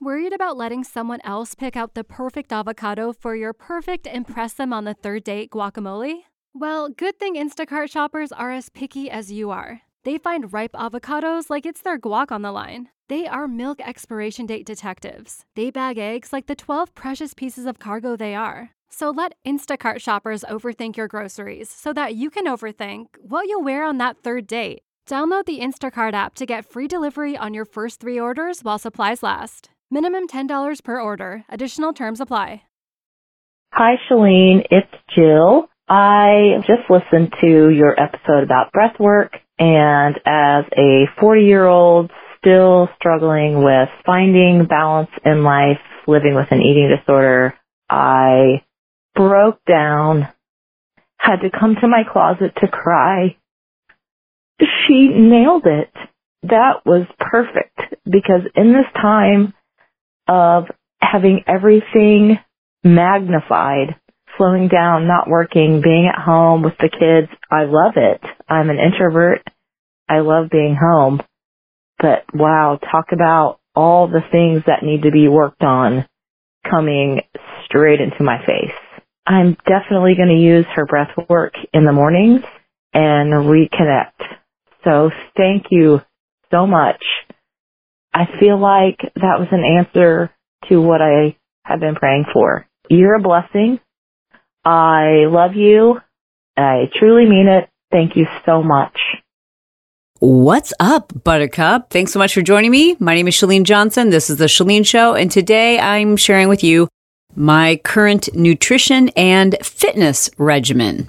Worried about letting someone else pick out the perfect avocado for your perfect impress them on the third date guacamole? Well, good thing Instacart shoppers are as picky as you are. They find ripe avocados like it's their guac on the line. They are milk expiration date detectives. They bag eggs like the 12 precious pieces of cargo they are. So let Instacart shoppers overthink your groceries so that you can overthink what you'll wear on that third date. Download the Instacart app to get free delivery on your first 3 orders while supplies last. Minimum $10 per order. Additional terms apply. Hi, Shalene. It's Jill. I just listened to your episode about breath work, and as a 40-year-old still struggling with finding balance in life, living with an eating disorder, I broke down, had to come to my closet to cry. She nailed it. That was perfect, because in this time of having everything magnified, slowing down, not working, being at home with the kids, I love it. I'm an introvert. I love being home. But wow, talk about all the things that need to be worked on coming straight into my face. I'm definitely going to use her breath work in the mornings and reconnect. So thank you so much. I feel like that was an answer to what I have been praying for. You're a blessing. I love you. I truly mean it. Thank you so much. What's up, Buttercup? Thanks so much for joining me. My name is Chalene Johnson. This is The Chalene Show, and today I'm sharing with you my current nutrition and fitness regimen.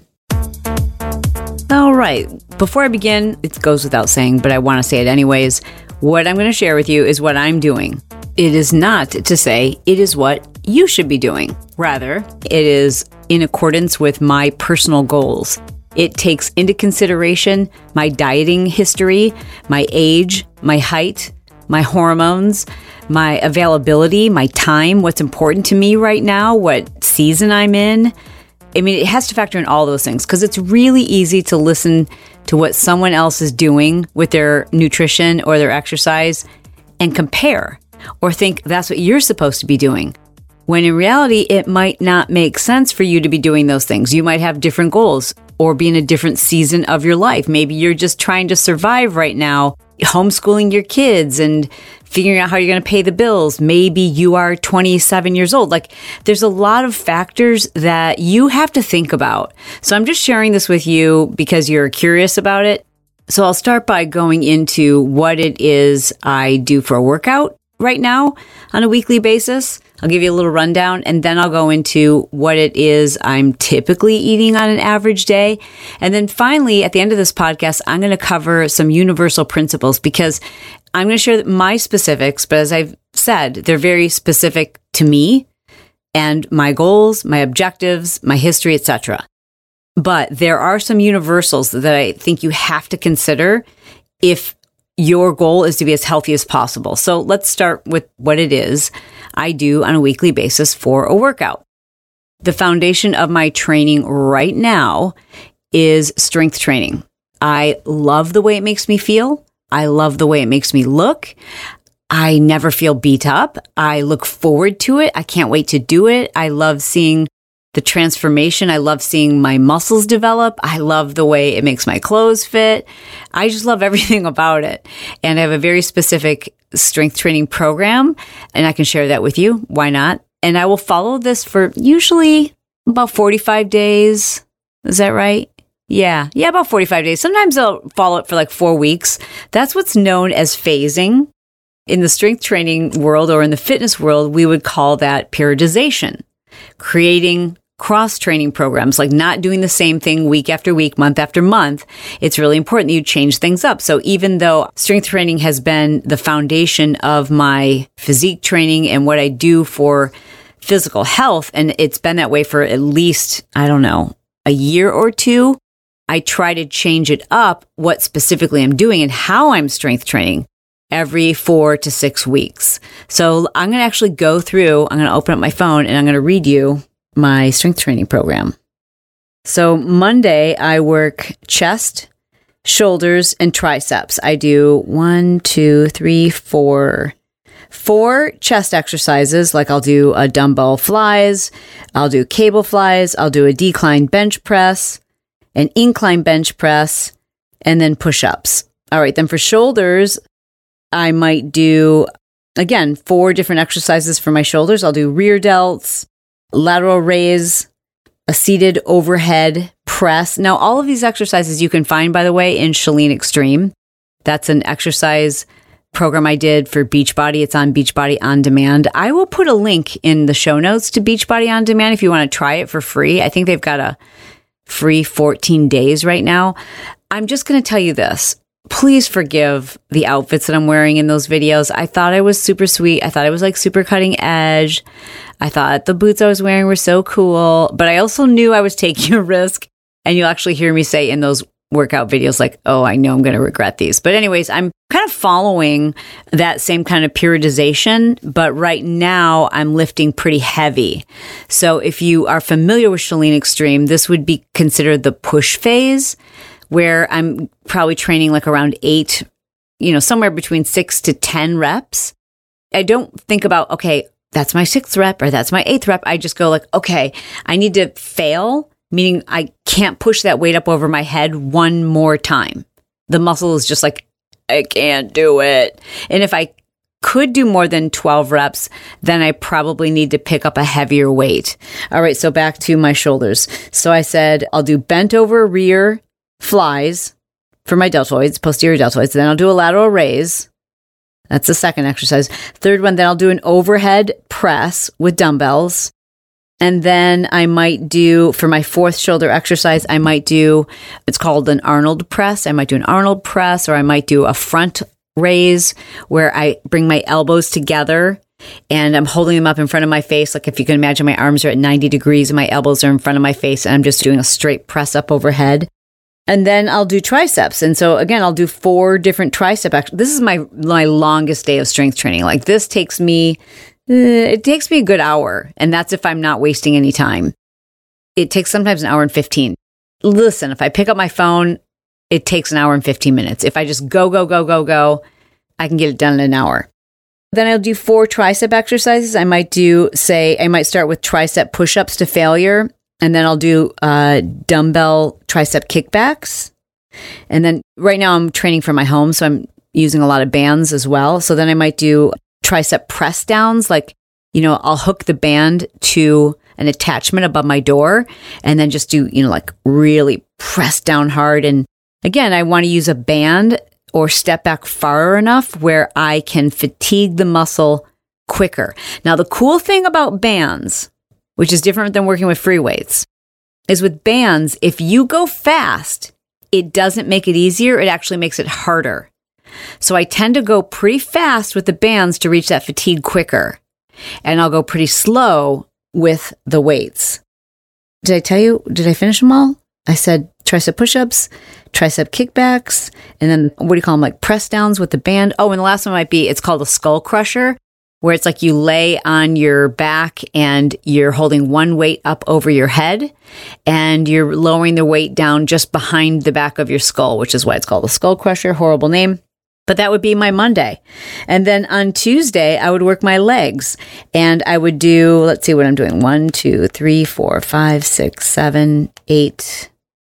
All right, before I begin, it goes without saying, but I want to say it anyways. What I'm going to share with you is what I'm doing. It is not to say it is what you should be doing. Rather, it is in accordance with my personal goals. It takes into consideration my dieting history, my age, my height, my hormones, my availability, my time, what's important to me right now, what season I'm in. I mean, it has to factor in all those things because it's really easy to listen to what someone else is doing with their nutrition or their exercise and compare or think that's what you're supposed to be doing. When in reality, it might not make sense for you to be doing those things. You might have different goals or be in a different season of your life. Maybe you're just trying to survive right now, homeschooling your kids and figuring out how you're going to pay the bills. Maybe you are 27 years old. Like, there's a lot of factors that you have to think about. So I'm just sharing this with you because you're curious about it. So I'll start by going into what it is I do for a workout right now on a weekly basis. I'll give you a little rundown, and then I'll go into what it is I'm typically eating on an average day. And then finally, at the end of this podcast, I'm going to cover some universal principles because I'm going to share my specifics, but as I've said, they're very specific to me and my goals, my objectives, my history, etc. But there are some universals that I think you have to consider if your goal is to be as healthy as possible. So let's start with what it is I do on a weekly basis for a workout. The foundation of my training right now is strength training. I love the way it makes me feel. I love the way it makes me look. I never feel beat up. I look forward to it. I can't wait to do it. I love seeing the transformation. I love seeing my muscles develop. I love the way it makes my clothes fit. I just love everything about it. And I have a very specific strength training program, and I can share that with you. Why not? And I will follow this for usually about 45 days. Is that right? Yeah, about 45 days. Sometimes I'll follow it for like 4 weeks. That's what's known as phasing. In the strength training world or in the fitness world, we would call that periodization. Creating cross-training programs, like not doing the same thing week after week, month after month. It's really important that you change things up. So even though strength training has been the foundation of my physique training and what I do for physical health, and it's been that way for at least, a year or two, I try to change it up, what specifically I'm doing and how I'm strength training every 4 to 6 weeks. So I'm going to actually go through, I'm going to open up my phone and I'm going to read you my strength training program. So Monday, I work chest, shoulders, and triceps. I do 1, 2, 3, 4, 4 chest exercises, like I'll do a dumbbell flies, I'll do cable flies, I'll do a decline bench press, an incline bench press, and then push-ups. All right, then for shoulders, I might do, again, 4 different exercises for my shoulders. I'll do rear delts, lateral raise, a seated overhead press. Now, all of these exercises you can find, by the way, in Chalene Extreme. That's an exercise program I did for Beachbody. It's on Beachbody On Demand. I will put a link in the show notes to Beachbody On Demand if you want to try it for free. I think they've got a free 14 days right now. I'm just going to tell you this. Please forgive the outfits that I'm wearing in those videos. I thought I was super sweet. I thought I was like super cutting edge. I thought the boots I was wearing were so cool, but I also knew I was taking a risk. And you'll actually hear me say in those workout videos, like, oh, I know I'm going to regret these. But anyways, I'm kind of following that same kind of periodization, but right now I'm lifting pretty heavy. So if you are familiar with Chalene Extreme, this would be considered the push phase, where I'm probably training like around 8, somewhere between 6 to 10 reps. I don't think about, okay, that's my 6th rep or that's my 8th rep. I just go like, okay, I need to fail, meaning I can't push that weight up over my head one more time. The muscle is just like, I can't do it. And if I could do more than 12 reps, then I probably need to pick up a heavier weight. All right, so back to my shoulders. So I said I'll do bent over rear flies for my deltoids, posterior deltoids. Then I'll do a lateral raise. That's the second exercise. Third one, then I'll do an overhead press with dumbbells. And then I might do, for my 4th shoulder exercise, it's called an Arnold press. I might do an Arnold press, or I might do a front raise where I bring my elbows together and I'm holding them up in front of my face. Like if you can imagine, my arms are at 90 degrees and my elbows are in front of my face, and I'm just doing a straight press up overhead. And then I'll do triceps. And so again, I'll do 4 different tricep. This is my longest day of strength training. Like this takes me a good hour. And that's if I'm not wasting any time. It takes sometimes an hour and 15. Listen, if I pick up my phone, it takes an hour and 15 minutes. If I just go, I can get it done in an hour. Then I'll do 4 tricep exercises. I might start with tricep push-ups to failure. And then I'll do dumbbell tricep kickbacks. And then right now I'm training from my home, so I'm using a lot of bands as well. So then I might do tricep press downs. Like, I'll hook the band to an attachment above my door and then just do, like really press down hard. And again, I want to use a band or step back far enough where I can fatigue the muscle quicker. Now, the cool thing about bands, which is different than working with free weights, is with bands, if you go fast, it doesn't make it easier. It actually makes it harder. So I tend to go pretty fast with the bands to reach that fatigue quicker. And I'll go pretty slow with the weights. Did I finish them all? I said tricep push-ups, tricep kickbacks, and then what do you call them? Like press downs with the band. Oh, and the last one it's called a skull crusher, where it's like you lay on your back and you're holding one weight up over your head and you're lowering the weight down just behind the back of your skull, which is why it's called a skull crusher. Horrible name. But that would be my Monday. And then on Tuesday, I would work my legs and I would do, let's see what I'm doing. 1, 2, 3, 4, 5, 6, 7, 8.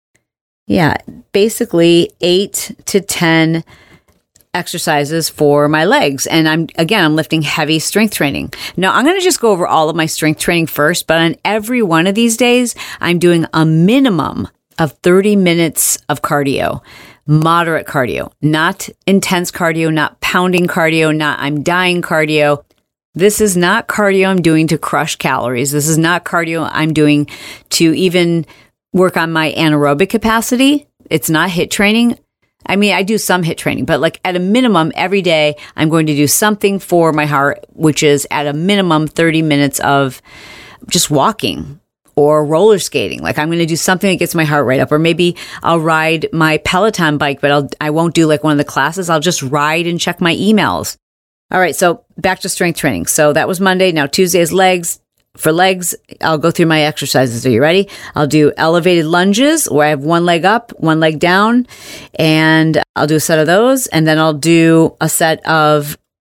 Yeah, basically 8 to 10 exercises for my legs. And I'm lifting heavy strength training. Now I'm going to just go over all of my strength training first, but on every one of these days, I'm doing a minimum of 30 minutes of cardio, moderate cardio, not intense cardio, not pounding cardio, not I'm dying cardio. This is not cardio I'm doing to crush calories. This is not cardio I'm doing to even work on my anaerobic capacity. It's not HIIT training. I mean, I do some HIIT training, but like at a minimum every day, I'm going to do something for my heart, which is at a minimum 30 minutes of just walking or roller skating. Like I'm going to do something that gets my heart rate up, or maybe I'll ride my Peloton bike, but I won't do like one of the classes. I'll just ride and check my emails. All right. So back to strength training. So that was Monday. Now Tuesday is legs. For legs, I'll go through my exercises. Are you ready? I'll do elevated lunges where I have one leg up, one leg down, and I'll do a set of those. And then I'll do a set of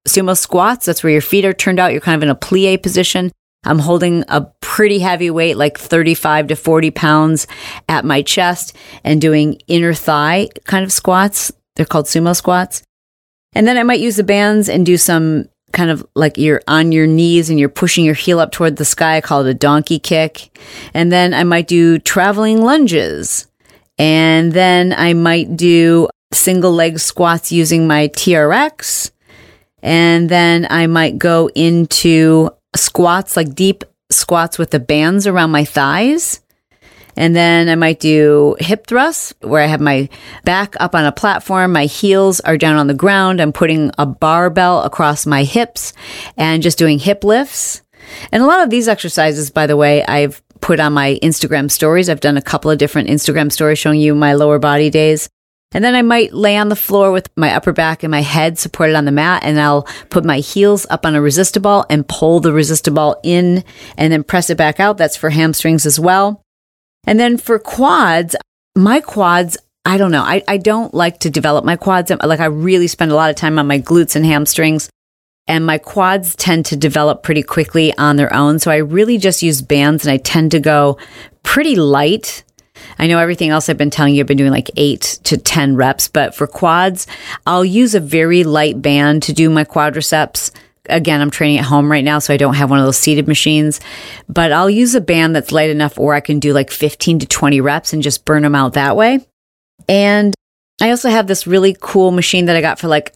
sumo squats. That's where your feet are turned out. You're kind of in a plie position. I'm holding a pretty heavy weight, like 35 to 40 pounds at my chest and doing inner thigh kind of squats. They're called sumo squats. And then I might use the bands and do some kind of like you're on your knees and you're pushing your heel up toward the sky. I call it a donkey kick. And then I might do traveling lunges. And then I might do single leg squats using my TRX. And then I might go into squats, like deep squats with the bands around my thighs. And then I might do hip thrusts where I have my back up on a platform. My heels are down on the ground. I'm putting a barbell across my hips and just doing hip lifts. And a lot of these exercises, by the way, I've put on my Instagram stories. I've done a couple of different Instagram stories showing you my lower body days. And then I might lay on the floor with my upper back and my head supported on the mat, and I'll put my heels up on a resistable and pull the resistable in and then press it back out. That's for hamstrings as well. And then for quads, my quads, I don't know. I don't like to develop my quads. Like I really spend a lot of time on my glutes and hamstrings, and my quads tend to develop pretty quickly on their own. So I really just use bands, and I tend to go pretty light. I know everything else I've been telling you, I've been doing like 8 to 10 reps, but for quads, I'll use a very light band to do my quadriceps. Again, I'm training at home right now, so I don't have one of those seated machines, but I'll use a band that's light enough where I can do like 15 to 20 reps and just burn them out that way. And I also have this really cool machine that I got for like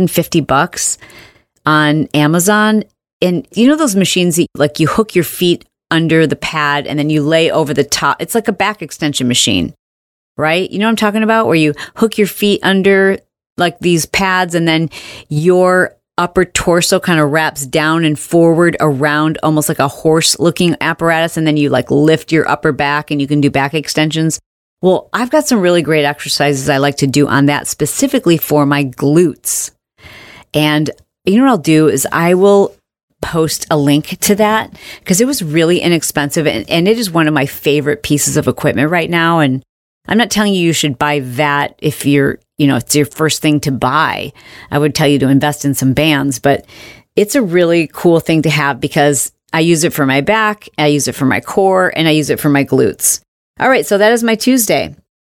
$150 on Amazon. And you know those machines that like you hook your feet under the pad and then you lay over the top. It's like a back extension machine, right? You know what I'm talking about? Where you hook your feet under like these pads and then your upper torso kind of wraps down and forward around almost like a horse looking apparatus. And then you like lift your upper back and you can do back extensions. Well, I've got some really great exercises I like to do on that specifically for my glutes. And you know what I'll do is I will post a link to that because it was really inexpensive and it is one of my favorite pieces of equipment right now. And I'm not telling you should buy that if you're, it's your first thing to buy. I would tell you to invest in some bands, but it's a really cool thing to have because I use it for my back, I use it for my core, and I use it for my glutes. All right, so that is my Tuesday.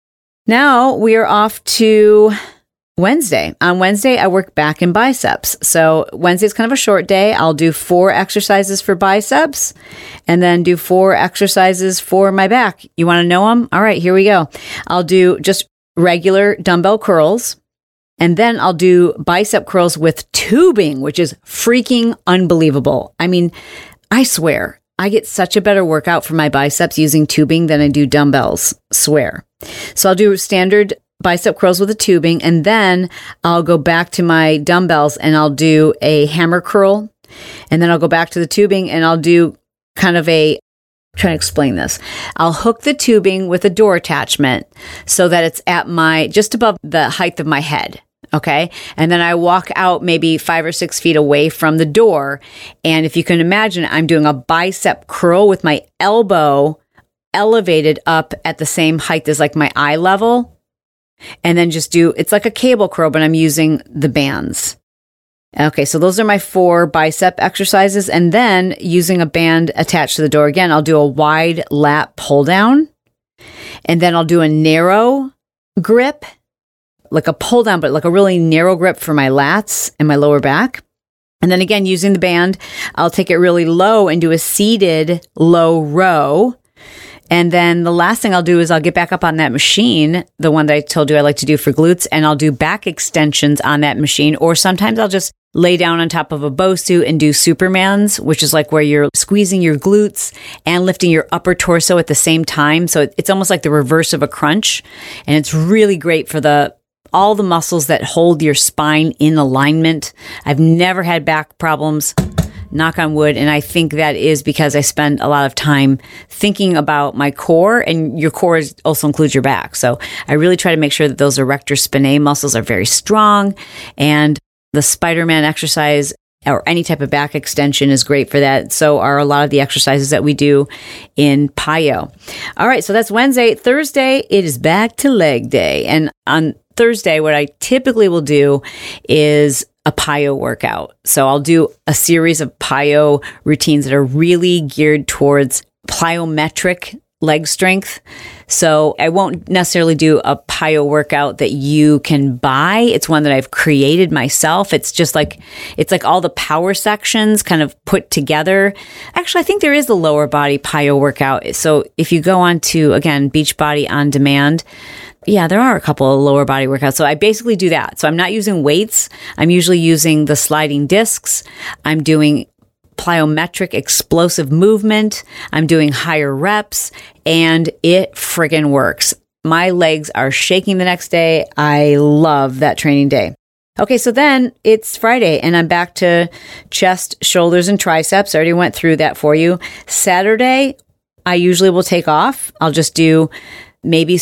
Now we are off to Wednesday. On Wednesday, I work back and biceps. So Wednesday's kind of a short day. I'll do 4 exercises for biceps and then do 4 exercises for my back. You want to know them? All right, here we go. I'll do just regular dumbbell curls, and then I'll do bicep curls with tubing, which is freaking unbelievable. I mean, I swear, I get such a better workout for my biceps using tubing than I do dumbbells. Swear. So I'll do standard bicep curls with a tubing, and then I'll go back to my dumbbells and I'll do a hammer curl, and then I'll go back to the tubing and I'll do kind of I'm trying to explain this. I'll hook the tubing with a door attachment so that it's at just above the height of my head. Okay. And then I walk out maybe 5 or 6 feet away from the door. And if you can imagine, I'm doing a bicep curl with my elbow elevated up at the same height as like my eye level. And then it's like a cable curl, but I'm using the bands. Okay, so those are my 4 bicep exercises. And then using a band attached to the door again, I'll do a wide lat pull down. And then I'll do a narrow grip, like a pull down, but like a really narrow grip for my lats and my lower back. And then again, using the band, I'll take it really low and do a seated low row. And then the last thing I'll do is I'll get back up on that machine, the one that I told you I like to do for glutes, and I'll do back extensions on that machine. Or sometimes I'll just lay down on top of a Bosu and do Supermans, which is like where you're squeezing your glutes and lifting your upper torso at the same time. So it's almost like the reverse of a crunch. And it's really great for all the muscles that hold your spine in alignment. I've never had back problems. Knock on wood. And I think that is because I spend a lot of time thinking about my core, and your core also includes your back. So I really try to make sure that those erector spinae muscles are very strong, and the Spider-Man exercise or any type of back extension is great for that. So are a lot of the exercises that we do in PiYo. All right. So that's Wednesday. Thursday, it is back to leg day. And on Thursday, what I typically will do is a PiYo workout. So I'll do a series of PiYo routines that are really geared towards plyometric leg strength. So I won't necessarily do a PiYo workout that you can buy. It's one that I've created myself. It's like all the power sections kind of put together. Actually, I think there is a lower body PiYo workout. So if you go on to, again, Beachbody On Demand, yeah, there are a couple of lower body workouts. So I basically do that. So I'm not using weights. I'm usually using the sliding discs. I'm doing plyometric explosive movement. I'm doing higher reps, and it friggin' works. My legs are shaking the next day. I love that training day. Okay, so then it's Friday and I'm back to chest, shoulders, and triceps. I already went through that for you. Saturday, I usually will take off. I'll just do maybe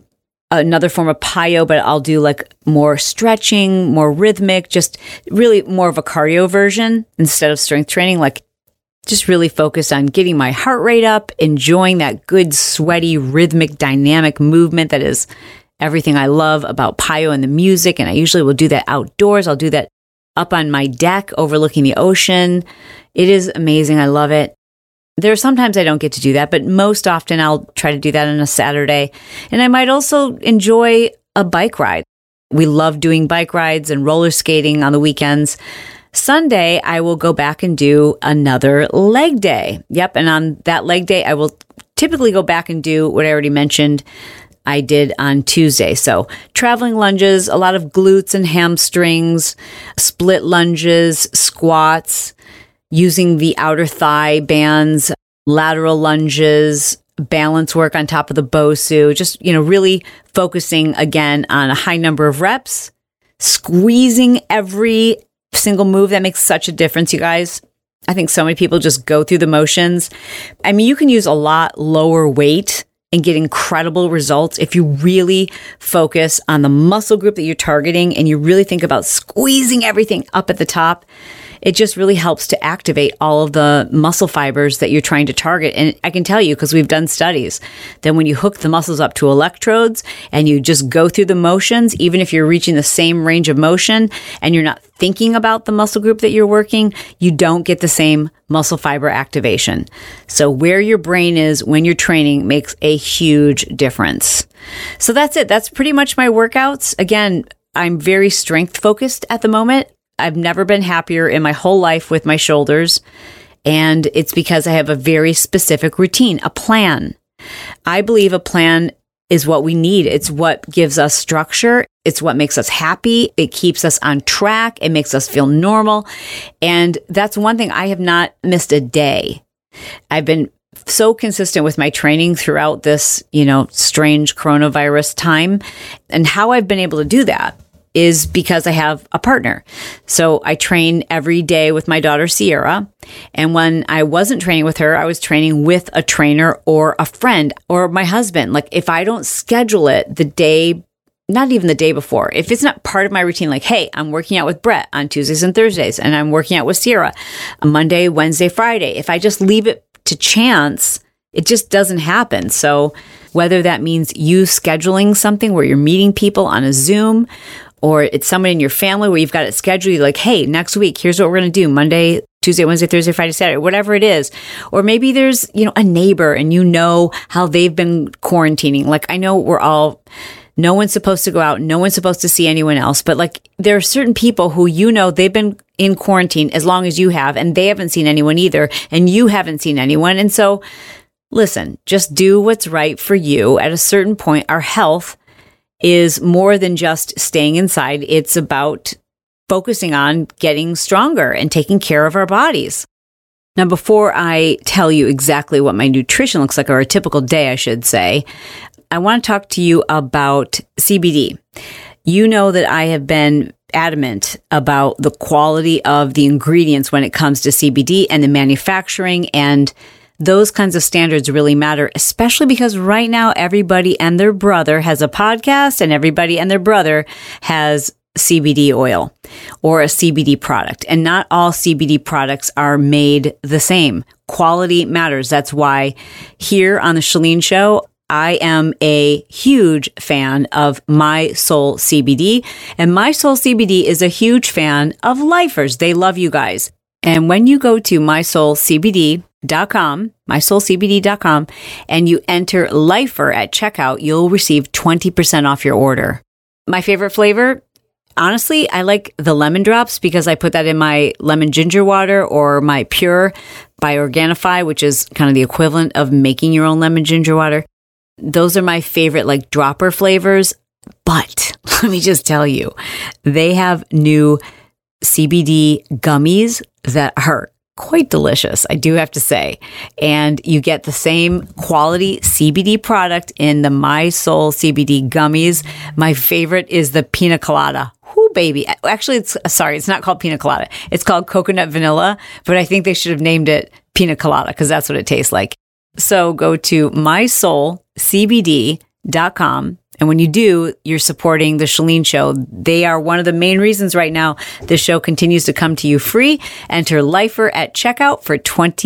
another form of PiYo, but I'll do like more stretching, more rhythmic, just really more of a cardio version instead of strength training, like just really focused on getting my heart rate up, enjoying that good, sweaty, rhythmic, dynamic movement that is everything I love about PiYo and the music. And I usually will do that outdoors. I'll do that up on my deck overlooking the ocean. It is amazing. I love it. There are sometimes I don't get to do that, but most often I'll try to do that on a Saturday. And I might also enjoy a bike ride. We love doing bike rides and roller skating on the weekends. Sunday, I will go back and do another leg day. Yep. And on that leg day, I will typically go back and do what I already mentioned I did on Tuesday. So traveling lunges, a lot of glutes and hamstrings, split lunges, squats, using the outer thigh bands, lateral lunges, balance work on top of the BOSU, just, really focusing again on a high number of reps, squeezing every single move. That makes such a difference, you guys. I think so many people just go through the motions. I mean, you can use a lot lower weight and get incredible results if you really focus on the muscle group that you're targeting and you really think about squeezing everything up at the top. It just really helps to activate all of the muscle fibers that you're trying to target. And I can tell you, because we've done studies, that when you hook the muscles up to electrodes and you just go through the motions, even if you're reaching the same range of motion and you're not thinking about the muscle group that you're working, you don't get the same muscle fiber activation. So where your brain is when you're training makes a huge difference. So that's it. That's pretty much my workouts. Again, I'm very strength focused at the moment. I've never been happier in my whole life with my shoulders, and it's because I have a very specific routine, a plan. I believe a plan is what we need. It's what gives us structure. It's what makes us happy. It keeps us on track. It makes us feel normal. And that's one thing. I have not missed a day. I've been so consistent with my training throughout this, strange coronavirus time. And how I've been able to do that is because I have a partner. So I train every day with my daughter, Sierra. And when I wasn't training with her, I was training with a trainer or a friend or my husband. Like if I don't schedule it the day, not even the day before, if it's not part of my routine, like, hey, I'm working out with Brett on Tuesdays and Thursdays, and I'm working out with Sierra on Monday, Wednesday, Friday. If I just leave it to chance, it just doesn't happen. So whether that means you scheduling something where you're meeting people on a Zoom, or it's someone in your family where you've got it scheduled, you're like, hey, next week, here's what we're going to do. Monday, Tuesday, Wednesday, Thursday, Friday, Saturday, whatever it is. Or maybe there's, a neighbor and you know how they've been quarantining. Like I know no one's supposed to go out. No one's supposed to see anyone else. But like there are certain people who, they've been in quarantine as long as you have, and they haven't seen anyone either. And you haven't seen anyone. And so listen, just do what's right for you. At a certain point, our health is more than just staying inside. It's about focusing on getting stronger and taking care of our bodies. Now, before I tell you exactly what my nutrition looks like, or a typical day, I should say, I want to talk to you about CBD. You know that I have been adamant about the quality of the ingredients when it comes to CBD and the manufacturing, and those kinds of standards really matter, especially because right now everybody and their brother has a podcast and everybody and their brother has CBD oil or a CBD product. And not all CBD products are made the same. Quality matters. That's why here on the Chalene Show, I am a huge fan of My Soul CBD, and My Soul CBD is a huge fan of lifers. They love you guys. And when you go to mysoulcbd.com, and you enter lifer at checkout, you'll receive 20% off your order. My favorite flavor? Honestly, I like the lemon drops because I put that in my lemon ginger water or my Pure by Organifi, which is kind of the equivalent of making your own lemon ginger water. Those are my favorite like dropper flavors. But let me just tell you, they have new CBD gummies that are quite delicious, I do have to say. And you get the same quality CBD product in the My Soul CBD gummies. My favorite is the pina colada. Whoo, baby. Actually, it's not called pina colada. It's called coconut vanilla, but I think they should have named it pina colada because that's what it tastes like. So go to mysoulcbd.com. And when you do, you're supporting the Chalene Show. They are one of the main reasons right now this show continues to come to you free. Enter lifer at checkout for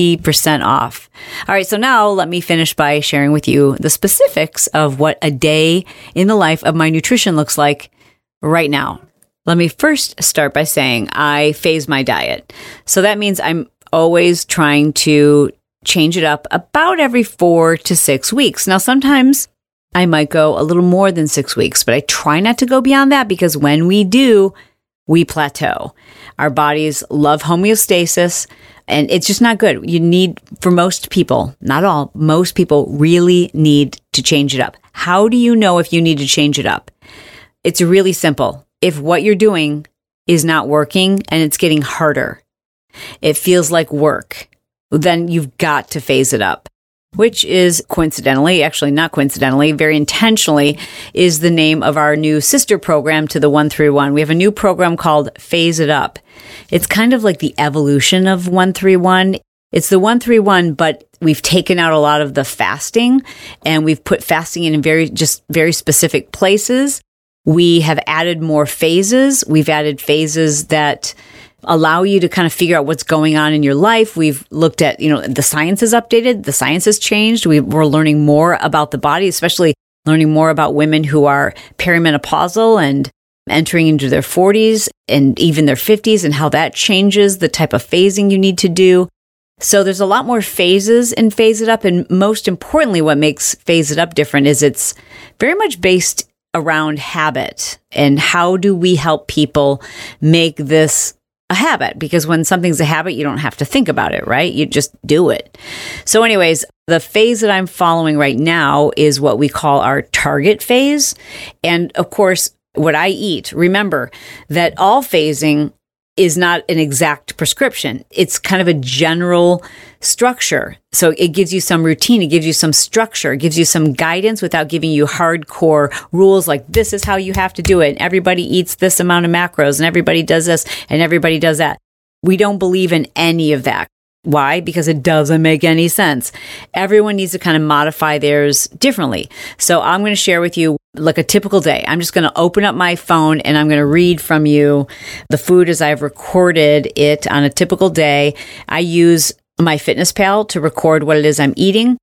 20% off. All right, so now let me finish by sharing with you the specifics of what a day in the life of my nutrition looks like right now. Let me first start by saying I phase my diet. So that means I'm always trying to change it up about every 4 to 6 weeks. Now, sometimes I might go a little more than 6 weeks, but I try not to go beyond that because when we do, we plateau. Our bodies love homeostasis, and it's just not good. You need, for most people, not all, most people really need to change it up. How do you know if you need to change it up? It's really simple. If what you're doing is not working and it's getting harder, it feels like work, then you've got to phase it up. Which is coincidentally, actually not coincidentally, very intentionally, is the name of our new sister program to the 131. We have a new program called Phase It Up. It's kind of like the evolution of 131. It's the 131, but we've taken out a lot of the fasting and we've put fasting in very specific places. We have added more phases. We've added phases that allow you to kind of figure out what's going on in your life. We've looked at, the science is updated. The science has changed. We're learning more about the body, especially learning more about women who are perimenopausal and entering into their 40s and even their 50s and how that changes the type of phasing you need to do. So there's a lot more phases in Phase It Up. And most importantly, what makes Phase It Up different is it's very much based around habit and how do we help people make this a habit, because when something's a habit, you don't have to think about it, right? You just do it. So anyways, the phase that I'm following right now is what we call our target phase. And of course, what I eat, remember that all phasing is not an exact prescription. It's kind of a general structure. So it gives you some routine. It gives you some structure. It gives you some guidance without giving you hardcore rules like this is how you have to do it. And everybody eats this amount of macros and everybody does this and everybody does that. We don't believe in any of that. Why? Because it doesn't make any sense. Everyone needs to kind of modify theirs differently. So I'm going to share with you like a typical day. I'm just going to open up my phone and I'm going to read from you the food as I've recorded it on a typical day. I use MyFitnessPal to record what it is I'm eating.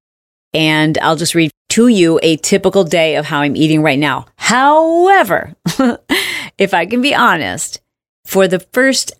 And I'll just read to you a typical day of how I'm eating right now. However, if I can be honest, for the first,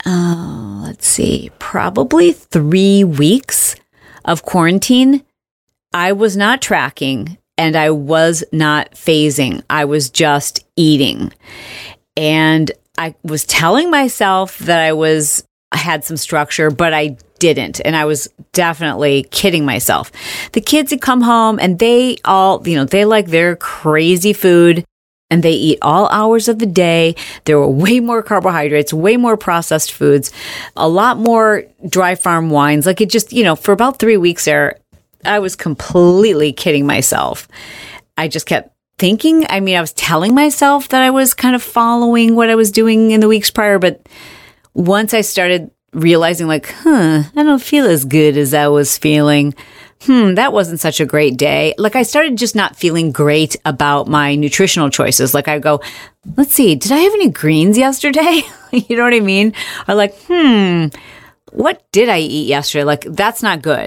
probably 3 weeks of quarantine, I was not tracking and I was not phasing. I was just eating. And I was telling myself that I had some structure, but I didn't. And I was definitely kidding myself. The kids had come home and they all, they like their crazy food. And they eat all hours of the day. There were way more carbohydrates, way more processed foods, a lot more dry farm wines. Like it just, for about 3 weeks there, I was completely kidding myself. I just kept thinking. I was telling myself that I was kind of following what I was doing in the weeks prior. But once I started realizing I don't feel as good as I was feeling. That wasn't such a great day. Like I started just not feeling great about my nutritional choices. Like I go, let's see, did I have any greens yesterday? You know what I mean? Or like, what did I eat yesterday? Like that's not good.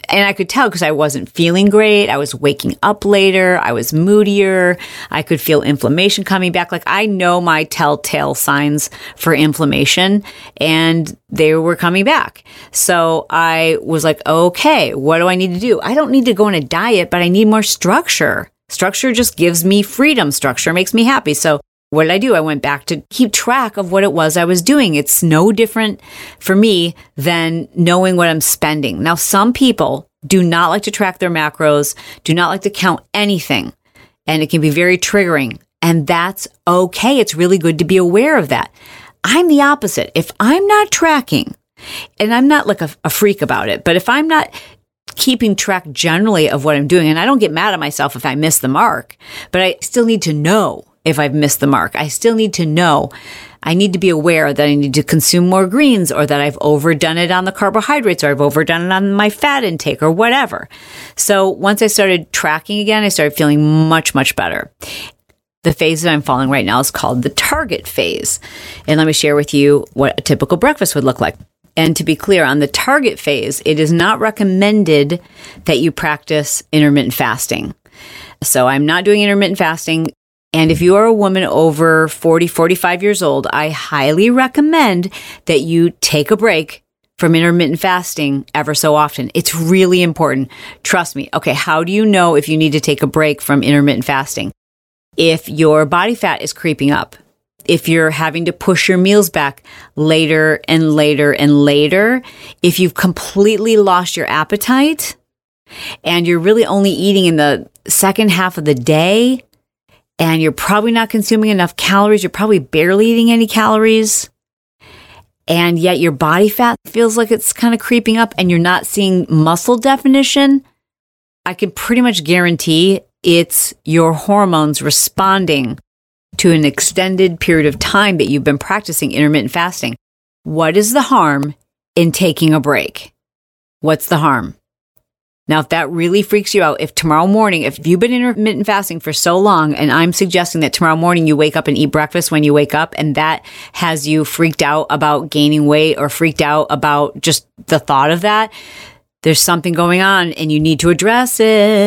And I could tell because I wasn't feeling great. I was waking up later. I was moodier. I could feel inflammation coming back. Like I know my telltale signs for inflammation and they were coming back. So I was like, okay, what do I need to do? I don't need to go on a diet, but I need more structure. Structure just gives me freedom. Structure makes me happy. So what did I do? I went back to keep track of what it was I was doing. It's no different for me than knowing what I'm spending. Now, some people do not like to track their macros, do not like to count anything, and it can be very triggering. And that's okay. It's really good to be aware of that. I'm the opposite. If I'm not tracking, and I'm not like a freak about it, but if I'm not keeping track generally of what I'm doing, and I don't get mad at myself if I miss the mark, but I still need to know if I've missed the mark. I still need to know. I need to be aware that I need to consume more greens or that I've overdone it on the carbohydrates or I've overdone it on my fat intake or whatever. So once I started tracking again, I started feeling much, much better. The phase that I'm following right now is called the target phase. And let me share with you what a typical breakfast would look like. And to be clear, on the target phase, it is not recommended that you practice intermittent fasting. So I'm not doing intermittent fasting. And if you are a woman over 40, 45 years old, I highly recommend that you take a break from intermittent fasting ever so often. It's really important. Trust me. Okay, how do you know if you need to take a break from intermittent fasting? If your body fat is creeping up, if you're having to push your meals back later and later and later, if you've completely lost your appetite and you're really only eating in the second half of the day, and you're probably not consuming enough calories. You're probably barely eating any calories. And yet your body fat feels like it's kind of creeping up and you're not seeing muscle definition. I can pretty much guarantee it's your hormones responding to an extended period of time that you've been practicing intermittent fasting. What is the harm in taking a break? What's the harm? Now, if that really freaks you out, if tomorrow morning, if you've been intermittent fasting for so long, and I'm suggesting that tomorrow morning you wake up and eat breakfast when you wake up, and that has you freaked out about gaining weight or freaked out about just the thought of that, there's something going on and you need to address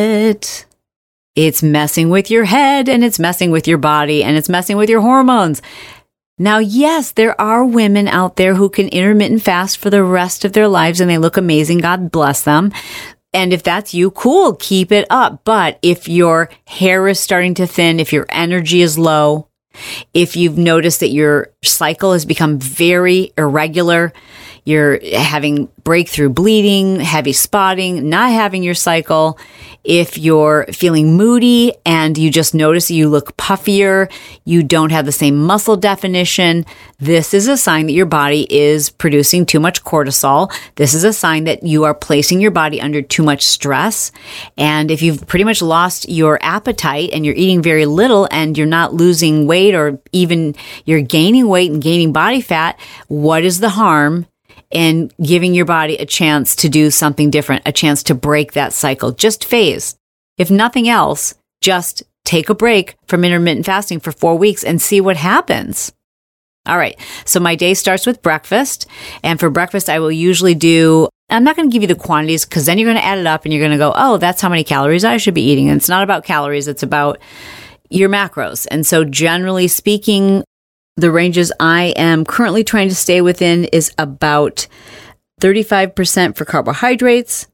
it. It's messing with your head and it's messing with your body and it's messing with your hormones. Now, yes, there are women out there who can intermittent fast for the rest of their lives and they look amazing. God bless them. And if that's you, cool, keep it up. But if your hair is starting to thin, if your energy is low, if you've noticed that your cycle has become very irregular, you're having breakthrough bleeding, heavy spotting, not having your cycle, if you're feeling moody and you just notice you look puffier, you don't have the same muscle definition, this is a sign that your body is producing too much cortisol. This is a sign that you are placing your body under too much stress. And if you've pretty much lost your appetite and you're eating very little and you're not losing weight or even you're gaining weight and gaining body fat, what is the harm in giving your body a chance to do something different, a chance to break that cycle? Just phase. If nothing else, just take a break from intermittent fasting for 4 weeks and see what happens. All right. So my day starts with breakfast. And for breakfast, I will usually I'm not going to give you the quantities because then you're going to add it up and you're going to go, oh, that's how many calories I should be eating. And it's not about calories. It's about your macros. And so generally speaking, the ranges I am currently trying to stay within is about 35% for carbohydrates,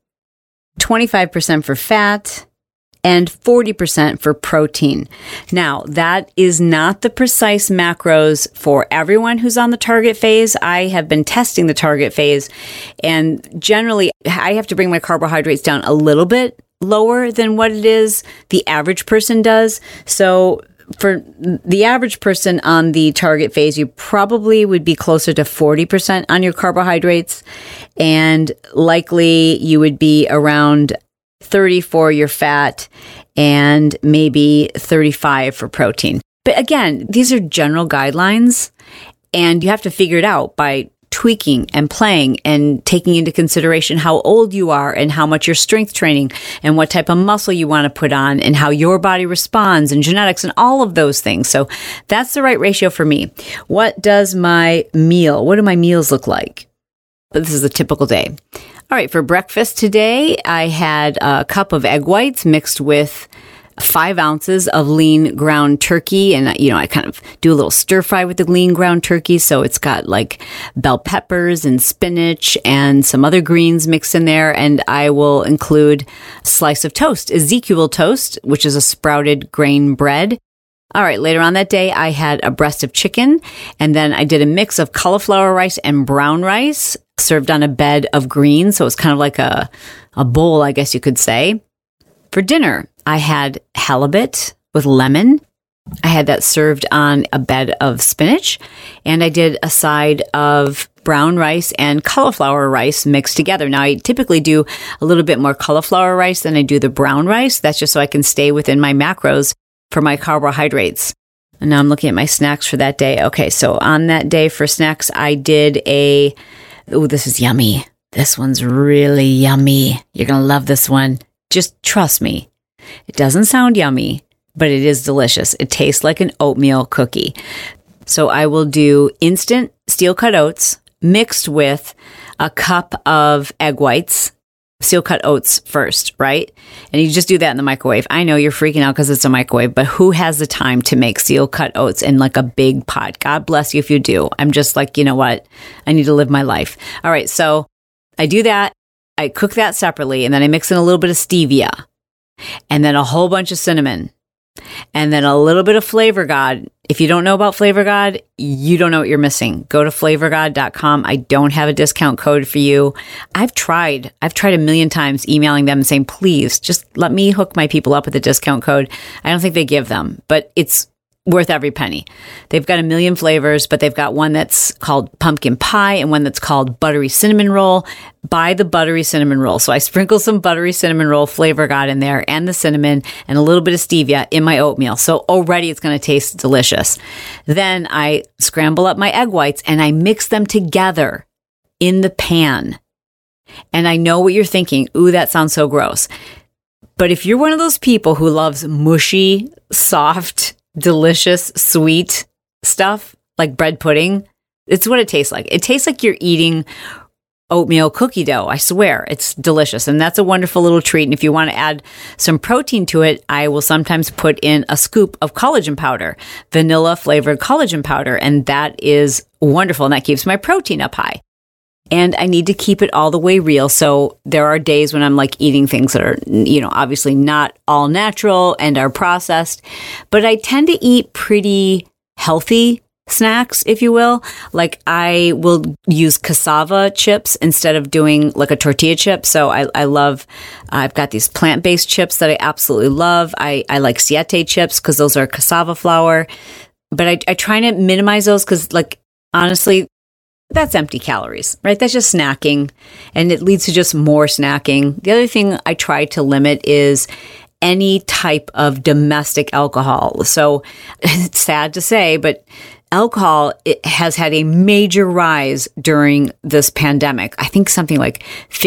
25% for fat, and 40% for protein. Now, that is not the precise macros for everyone who's on the target phase. I have been testing the target phase, and generally, I have to bring my carbohydrates down a little bit lower than what it is the average person does. So for the average person on the target phase, you probably would be closer to 40% on your carbohydrates, and likely you would be around 30 for your fat and maybe 35 for protein. But again, these are general guidelines, and you have to figure it out by tweaking and playing and taking into consideration how old you are and how much you're strength training and what type of muscle you want to put on and how your body responds and genetics and all of those things. So that's the right ratio for me. What do my meals look like? This is a typical day. All right, for breakfast today, I had a cup of egg whites mixed with 5 ounces of lean ground turkey. And, I kind of do a little stir fry with the lean ground turkey. So it's got like bell peppers and spinach and some other greens mixed in there. And I will include a slice of toast, Ezekiel toast, which is a sprouted grain bread. All right, later on that day, I had a breast of chicken. And then I did a mix of cauliflower rice and brown rice served on a bed of greens. So it's kind of like a bowl, I guess you could say. For dinner, I had halibut with lemon. I had that served on a bed of spinach, and I did a side of brown rice and cauliflower rice mixed together. Now, I typically do a little bit more cauliflower rice than I do the brown rice. That's just so I can stay within my macros for my carbohydrates. And now I'm looking at my snacks for that day. Okay, so on that day for snacks, I did this is yummy. This one's really yummy. You're going to love this one. Just trust me. It doesn't sound yummy, but it is delicious. It tastes like an oatmeal cookie. So I will do instant steel cut oats mixed with a cup of egg whites, steel cut oats first, right? And you just do that in the microwave. I know you're freaking out because it's a microwave, but who has the time to make steel cut oats in like a big pot? God bless you if you do. I'm just like, you know what? I need to live my life. All right. So I do that. I cook that separately, and then I mix in a little bit of stevia, and then a whole bunch of cinnamon, and then a little bit of Flavor God. If you don't know about Flavor God, you don't know what you're missing. Go to flavorgod.com. I don't have a discount code for you. I've tried a million times emailing them and saying, please just let me hook my people up with a discount code. I don't think they give them, but it's worth every penny. They've got a million flavors, but they've got one that's called pumpkin pie and one that's called buttery cinnamon roll. Buy the buttery cinnamon roll. So I sprinkle some buttery cinnamon roll Flavor God in there and the cinnamon and a little bit of stevia in my oatmeal. So already it's going to taste delicious. Then I scramble up my egg whites and I mix them together in the pan. And I know what you're thinking. Ooh, that sounds so gross. But if you're one of those people who loves mushy, soft, delicious, sweet stuff like bread pudding, it's what it tastes like. It tastes like you're eating oatmeal cookie dough. I swear, it's delicious. And that's a wonderful little treat. And if you want to add some protein to it, I will sometimes put in a scoop of collagen powder, vanilla flavored collagen powder. And that is wonderful. And that keeps my protein up high. And I need to keep it all the way real. So there are days when I'm like eating things that are, obviously not all natural and are processed, but I tend to eat pretty healthy snacks, if you will. Like I will use cassava chips instead of doing like a tortilla chip. So I've got these plant-based chips that I absolutely love. I like siete chips because those are cassava flour, but I try to minimize those because like, honestly, that's empty calories, right? That's just snacking, and it leads to just more snacking. The other thing I try to limit is any type of domestic alcohol. So it's sad to say, but alcohol, it has had a major rise during this pandemic. I think something like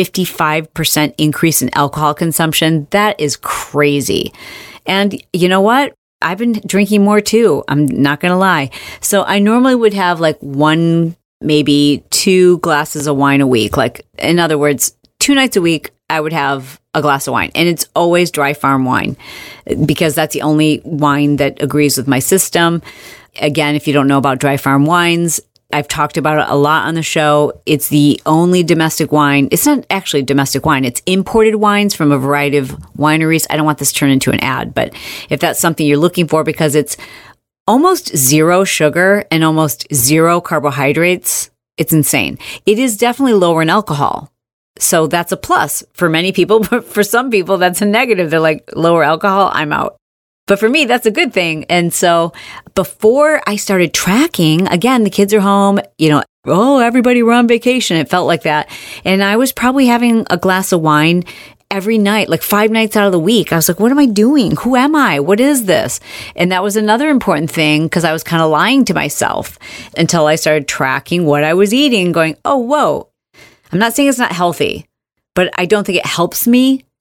55% increase in alcohol consumption. That is crazy. And you know what? I've been drinking more too. I'm not going to lie. So I normally would have like maybe 2 glasses of wine a week. Like, in other words, 2 nights a week, I would have a glass of wine. And it's always Dry Farm wine because that's the only wine that agrees with my system. Again, if you don't know about Dry Farm wines, I've talked about it a lot on the show. It's the only domestic wine. It's not actually domestic wine. It's imported wines from a variety of wineries. I don't want this to turn into an ad, but if that's something you're looking for, because it's almost 0 sugar and almost 0 carbohydrates. It's insane. It is definitely lower in alcohol. So that's a plus for many people, but for some people, that's a negative. They're like, lower alcohol, I'm out. But for me, that's a good thing. And so before I started tracking, again, the kids are home, everybody, we're on vacation. It felt like that. And I was probably having a glass of wine every night, like 5 nights out of the week. I was like, what am I doing? Who am I? What is this? And that was another important thing because I was kind of lying to myself until I started tracking what I was eating, going, oh, whoa. I'm not saying it's not healthy, but I don't think it helps me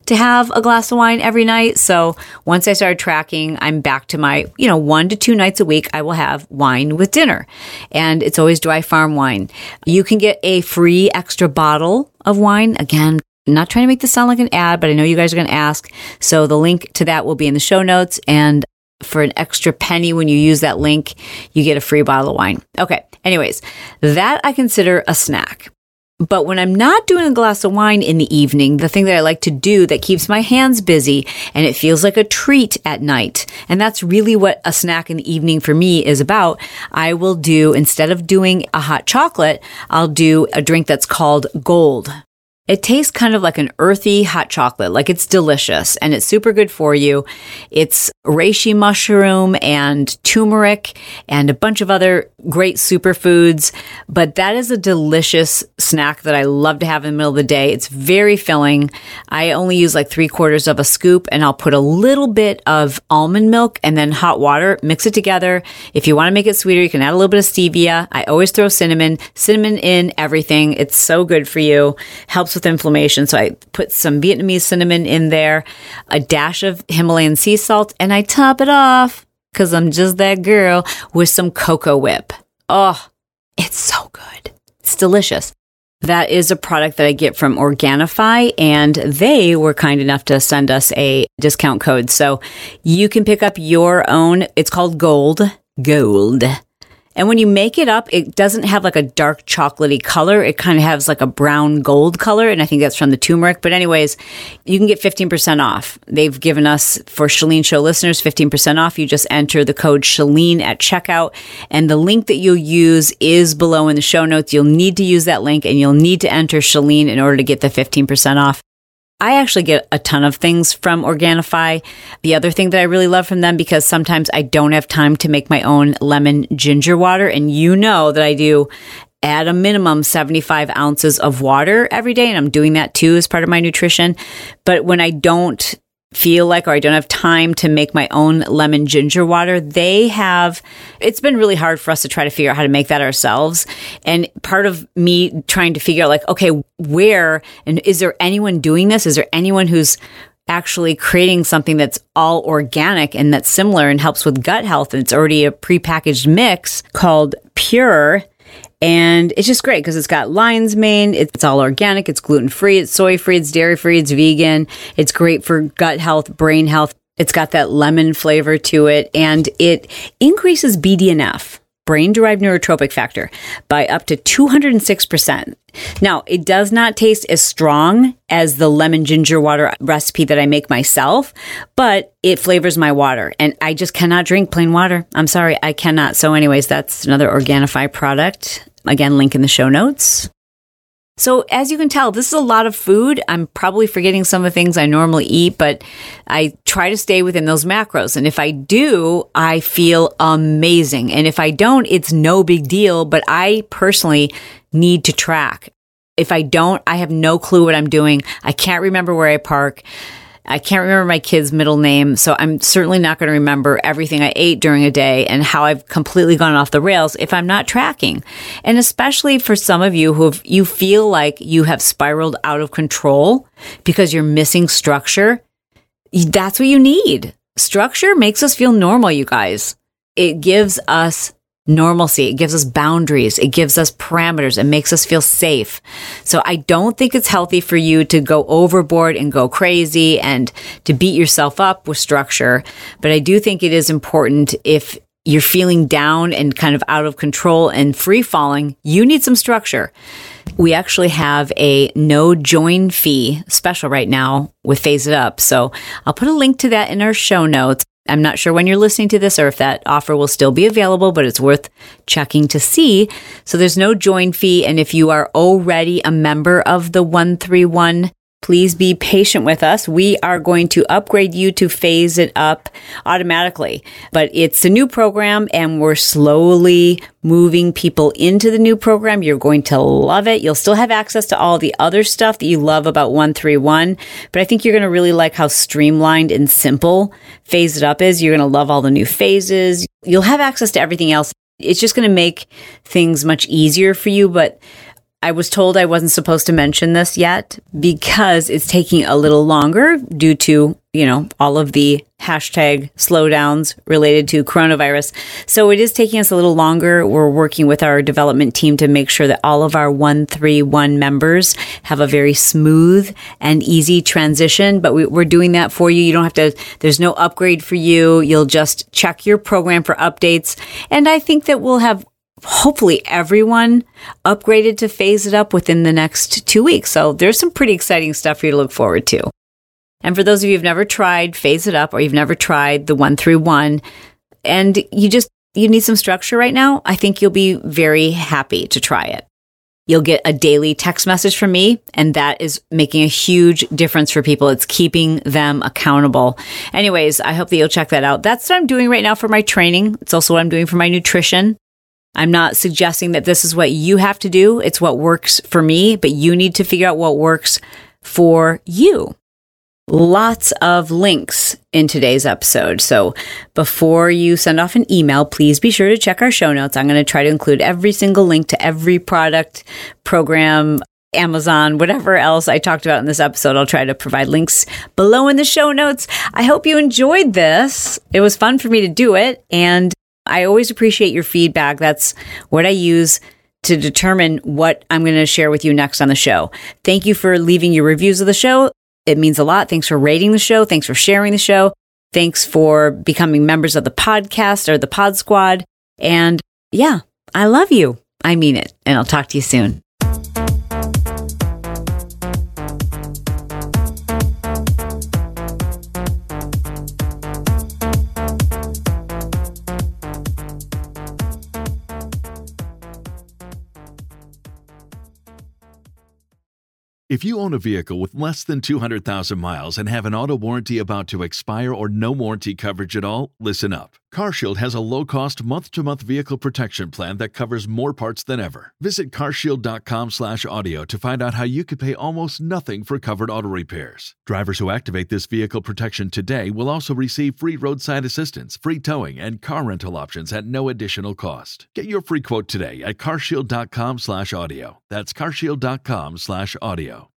to have a glass of wine every night. So once I started tracking, I'm back to my, 1 to 2 nights a week, I will have wine with dinner. And it's always Dry Farm wine. You can get a free extra bottle of wine. Again, not trying to make this sound like an ad, but I know you guys are going to ask. So the link to that will be in the show notes. And for an extra penny, when you use that link, you get a free bottle of wine. Okay. Anyways, that I consider a snack. But when I'm not doing a glass of wine in the evening, the thing that I like to do that keeps my hands busy and it feels like a treat at night, and that's really what a snack in the evening for me is about, I will do, instead of doing a hot chocolate, I'll do a drink that's called Gold. It tastes kind of like an earthy hot chocolate, like it's delicious and it's super good for you. It's reishi mushroom and turmeric and a bunch of other great superfoods, but that is a delicious snack that I love to have in the middle of the day. It's very filling. I only use like 3/4 of a scoop, and I'll put a little bit of almond milk and then hot water, mix it together. If you want to make it sweeter, you can add a little bit of stevia. I always throw cinnamon in everything. It's so good for you. Helps with inflammation. So I put some Vietnamese cinnamon in there, a dash of Himalayan sea salt, and I top it off, because I'm just that girl, with some Cocoa Whip. Oh, it's so good. It's delicious. That is a product that I get from Organifi, and they were kind enough to send us a discount code. So you can pick up your own. It's called Gold. And when you make it up, it doesn't have like a dark chocolatey color. It kind of has like a brown gold color. And I think that's from the turmeric. But anyways, you can get 15% off. They've given us, for Chalene Show listeners, 15% off. You just enter the code Chalene at checkout. And the link that you'll use is below in the show notes. You'll need to use that link, and you'll need to enter Chalene in order to get the 15% off. I actually get a ton of things from Organifi. The other thing that I really love from them, because sometimes I don't have time to make my own lemon ginger water, and you know that I do at a minimum 75 ounces of water every day, and I'm doing that too as part of my nutrition. But when I don't feel like, or I don't have time to make my own lemon ginger water, it's been really hard for us to try to figure out how to make that ourselves. And part of me trying to figure out like, okay, where, and is there anyone doing this? Is there anyone who's actually creating something that's all organic and that's similar and helps with gut health? And it's already a prepackaged mix called Pure. And it's just great because it's got lion's mane. It's all organic. It's gluten-free. It's soy-free. It's dairy-free. It's vegan. It's great for gut health, brain health. It's got that lemon flavor to it. And it increases BDNF, brain-derived neurotropic factor, by up to 206%. Now, it does not taste as strong as the lemon ginger water recipe that I make myself, but it flavors my water. And I just cannot drink plain water. I'm sorry, I cannot. So anyways, that's another Organifi product. Again, link in the show notes. So as you can tell, this is a lot of food. I'm probably forgetting some of the things I normally eat, but I try to stay within those macros. And if I do, I feel amazing. And if I don't, it's no big deal, but I personally need to track. If I don't, I have no clue what I'm doing. I can't remember where I park. I can't remember my kid's middle name, so I'm certainly not going to remember everything I ate during a day and how I've completely gone off the rails if I'm not tracking. And especially for some of you you feel like you have spiraled out of control because you're missing structure, that's what you need. Structure makes us feel normal, you guys. It gives us normalcy. It gives us boundaries. It gives us parameters. It makes us feel safe. So I don't think it's healthy for you to go overboard and go crazy and to beat yourself up with structure. But I do think it is important, if you're feeling down and kind of out of control and free falling, you need some structure. We actually have a no join fee special right now with Phase It Up. So I'll put a link to that in our show notes. I'm not sure when you're listening to this or if that offer will still be available, but it's worth checking to see. So there's no join fee. And if you are already a member of the 131, please be patient with us. We are going to upgrade you to Phase It Up automatically. But it's a new program and we're slowly moving people into the new program. You're going to love it. You'll still have access to all the other stuff that you love about 131. But I think you're going to really like how streamlined and simple Phase It Up is. You're going to love all the new phases. You'll have access to everything else. It's just going to make things much easier for you. But I was told I wasn't supposed to mention this yet because it's taking a little longer due to, all of the hashtag slowdowns related to coronavirus. So it is taking us a little longer. We're working with our development team to make sure that all of our 131 members have a very smooth and easy transition. But we're doing that for you. You don't have to, there's no upgrade for you. You'll just check your program for updates. And I think that we'll have hopefully everyone upgraded to Phase It Up within the next 2 weeks. So there's some pretty exciting stuff for you to look forward to. And for those of you who've never tried Phase It Up or you've never tried the 131 and you need some structure right now, I think you'll be very happy to try it. You'll get a daily text message from me, and that is making a huge difference for people. It's keeping them accountable. Anyways, I hope that you'll check that out. That's what I'm doing right now for my training. It's also what I'm doing for my nutrition. I'm not suggesting that this is what you have to do. It's what works for me, but you need to figure out what works for you. Lots of links in today's episode. So before you send off an email, please be sure to check our show notes. I'm going to try to include every single link to every product, program, Amazon, whatever else I talked about in this episode. I'll try to provide links below in the show notes. I hope you enjoyed this. It was fun for me to do it, and I always appreciate your feedback. That's what I use to determine what I'm going to share with you next on the show. Thank you for leaving your reviews of the show. It means a lot. Thanks for rating the show. Thanks for sharing the show. Thanks for becoming members of the podcast or the Pod Squad. And yeah, I love you. I mean it. And I'll talk to you soon. If you own a vehicle with less than 200,000 miles and have an auto warranty about to expire or no warranty coverage at all, listen up. CarShield has a low-cost month-to-month vehicle protection plan that covers more parts than ever. Visit carshield.com/audio to find out how you could pay almost nothing for covered auto repairs. Drivers who activate this vehicle protection today will also receive free roadside assistance, free towing, and car rental options at no additional cost. Get your free quote today at carshield.com/audio. That's carshield.com/audio.